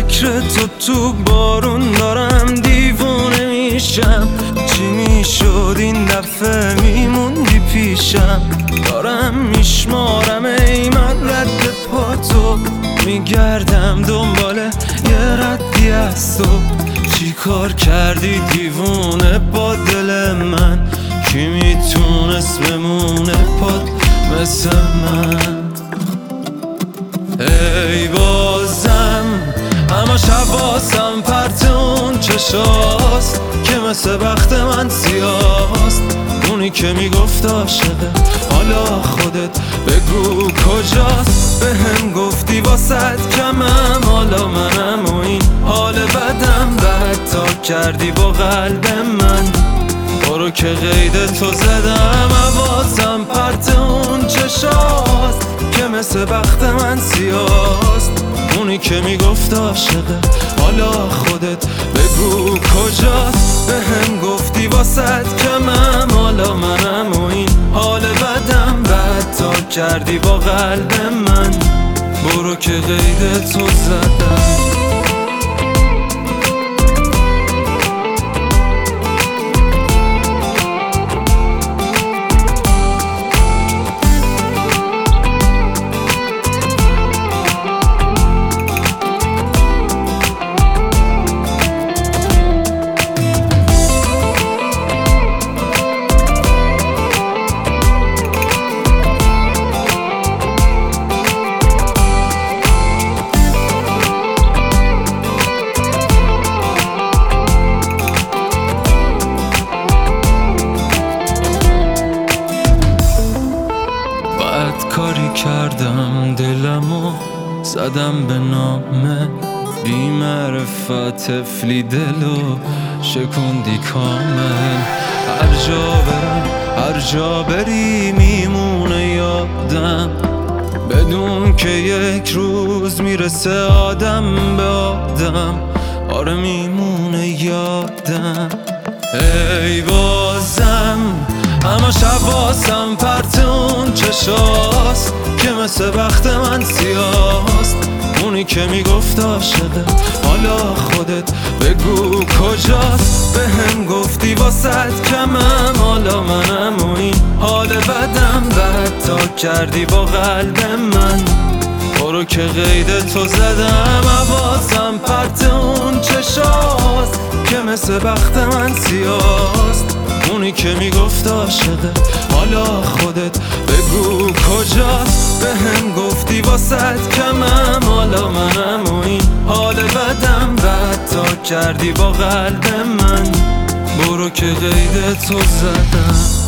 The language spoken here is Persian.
فکر تو بارون دارم دیوونه میشم. چی میشد این دفعه میموندی پیشم؟ دارم میشمارم ای من رد پاتو، میگردم دنبال یه ردی از تو. چی کار کردی دیوونه با دل من؟ کی میتونست بمونه پاد مثل من؟ ای بازم همش حواسم پرت اون چشاست که مثل بخت من سیاست. اونی که میگفت عاشقه حالا خودت بگو کجاست؟ بهم گفتی واسد کمم حالا منم و این حال بدم بد تا کردی با قلب من. برو که قید تو زدم حواسم پرت اون چشاست که مثل بخت من سیاست. اونی که میگفت عاشقه حالا خودت بگو کجاست؟ بهم گفتی واسد کمم حالا منم و این حال بدم بد تا کردی با قلب من. برو که قید تو زدم. کاری کردم دلمو زدم به نامه بی معرفت طفلی دلو شکوندی کامل. هر جا برم هر جا بری میمونه یادم بدون که یک روز میرسه آدم به آدم. آره میمونه یادم. ای بازم همش حواسم پرت اون چشاست که مثل بخت من سیاست. اونی که میگفت عاشقه حالا خودت بگو کجاست؟ بهم گفتی واسد کمم حالا منم و این حال بدم بد تا کردی با قلب من. برو که قید تو زدم حواسم پرت اون چشاست که مثل بخت من سیاست. اونی که میگفت عاشقه حالا خودت بگو کجاست؟ بهم گفتی واسد کمم حالا منم و این حال بدم بد تا کردی با قلب من. برو که قید تو زدم.